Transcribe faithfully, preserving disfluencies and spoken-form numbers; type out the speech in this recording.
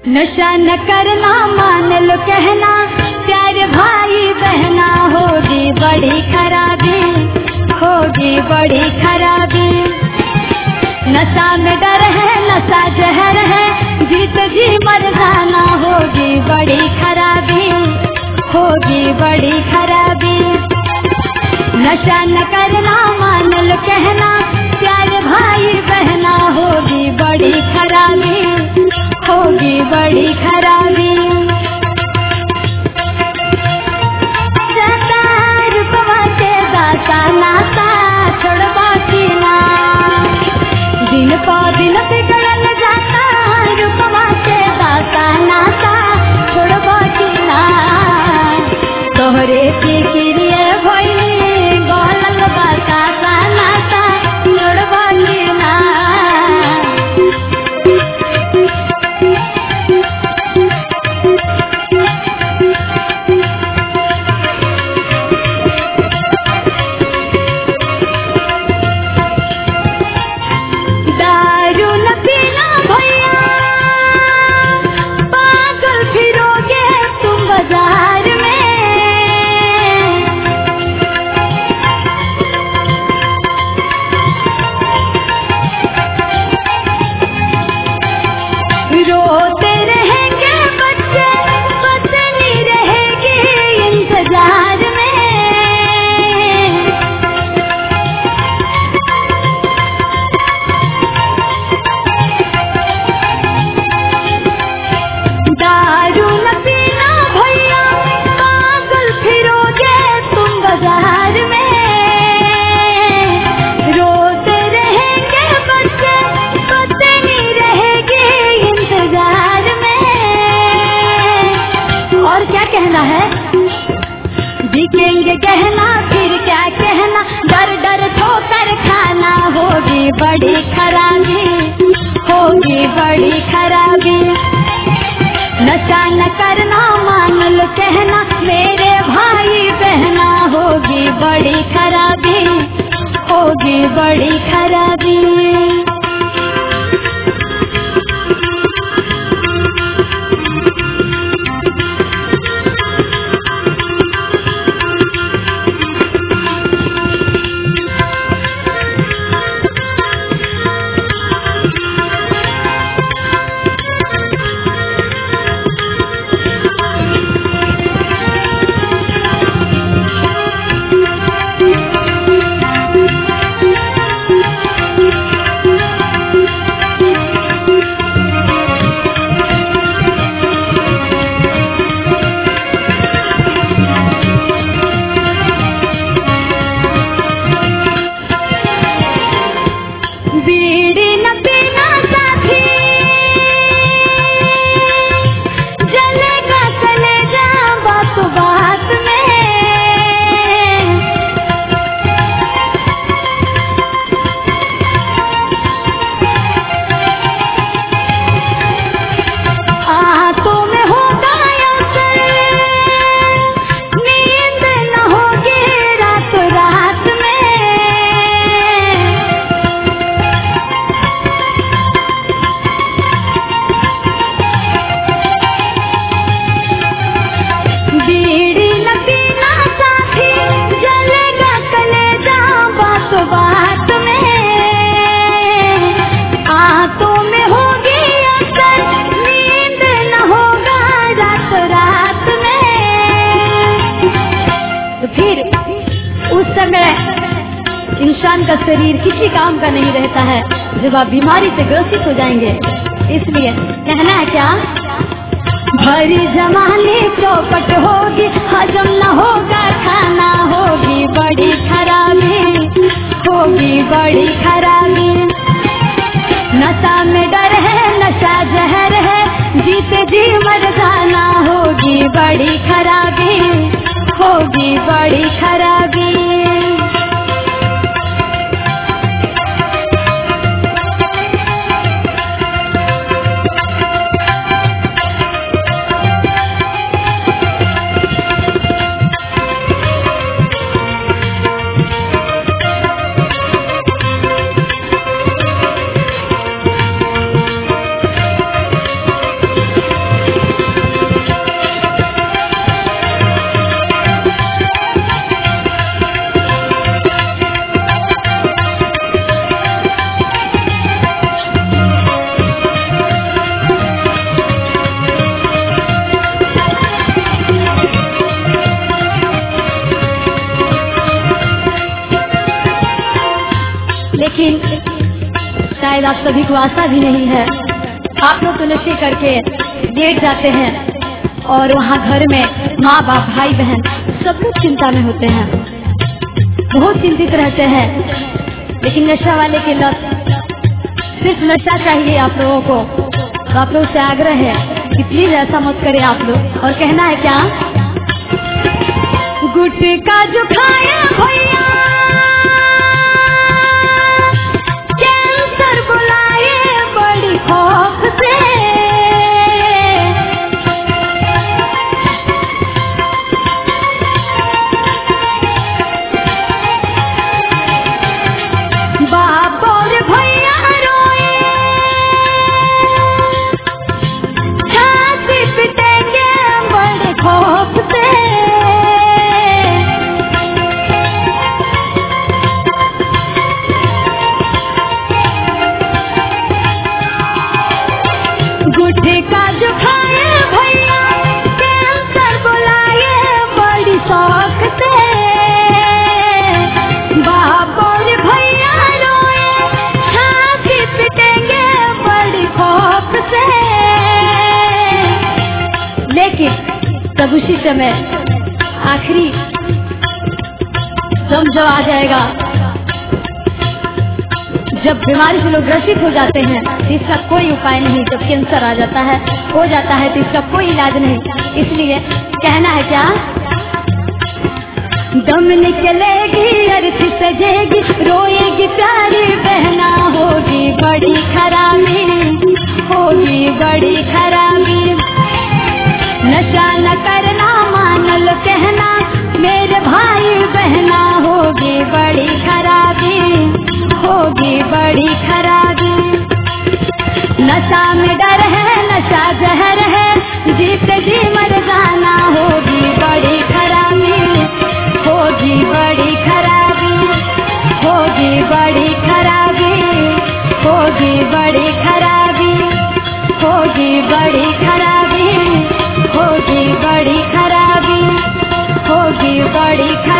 नशा न करना मान लो कहना, प्यारे भाई बहना होगी बड़ी खराबी, होगी बड़ी खराबी। नशा में डर है, नशा जहर है, जीत जी मर जाना होगी बड़ी खराबी, होगी बड़ी खराबी। नशा न करना मान लो कहना, प्यारे भाई बहना होगी बड़ी खराबी, होगी बड़ी खराबी। जाता रुपवा के दाता नाता छोड़वा की ना, दिन पौ दिन बिगड़ल जाता रुपवा के दाता नाता छोड़वा की ना। तोहरे की किरिए भइली गलल बाता नाता छोड़वा की ना। बिकेंगे गहना फिर क्या कहना, डर डर ठोकर खाना होगी बड़ी खराबी, होगी बड़ी खराबी। नशा न करना मान लो कहना, मेरे भाई बहना होगी बड़ी खराबी, होगी बड़ी खराबी। इंसान का शरीर किसी काम का नहीं रहता है जब आप बीमारी से ग्रसित हो जाएंगे। इसलिए कहना है क्या, भरी जमाने चौपट होगी, हजम न होगा खाना होगी बड़ी खराबी, होगी बड़ी खराबी। नशा में डर है, नशा जहर है, जीते जी मर जाना होगी बड़ी खराबी, होगी बड़ी खराबी। लेकिन शायद आप सभी को आशा भी नहीं है। आप लोग तो नशे करके लेट जाते हैं और वहाँ घर में माँ बाप भाई बहन सब लोग चिंता में होते हैं, बहुत चिंतित रहते हैं। लेकिन नशा वाले के लत, सिर्फ नशा चाहिए आप लोगों को। तो आप लोग से आग्रह है कि प्लीज ऐसा मत करें आप लोग। और कहना है क्या, गुटखा जो खाया भैया कैंसर बुलाए बड़ी खौफ से, बाप और भैया रोए छाती पिटेंगे बड़े खौफ से। गुटखा जो खाए भैया कैंसर बुलाए बड़ी शौक से, बाप और भैया रोए छाती पिटेंगे बड़ी खौफ से। लेकिन तब उसी समय आखिरी दम जब आ जाएगा, जब बीमारी से लोग ग्रसित हो जाते हैं तो इसका कोई उपाय नहीं। जब कैंसर आ जाता है, हो जाता है, तो इसका कोई इलाज नहीं। इसलिए कहना है क्या, दम निकलेगी अर्थी सजेगी रोएगी प्यारी बहना, होगी बड़ी खराबी, होगी बड़ी खराबी। नशा न करना मान लो कहना मेरे भाई बहना, होगी बड़ी खराबी, होगी बड़ी खराबी। नशा में डर है, नशा जहर है, जीते जी मर जाना, होगी बड़ी खराबी, होगी बड़ी खराबी, होगी बड़ी खराबी, होगी बड़ी खराबी, होगी बड़ी खराबी, होगी बड़ी खराबी, होगी बड़ी खराबी।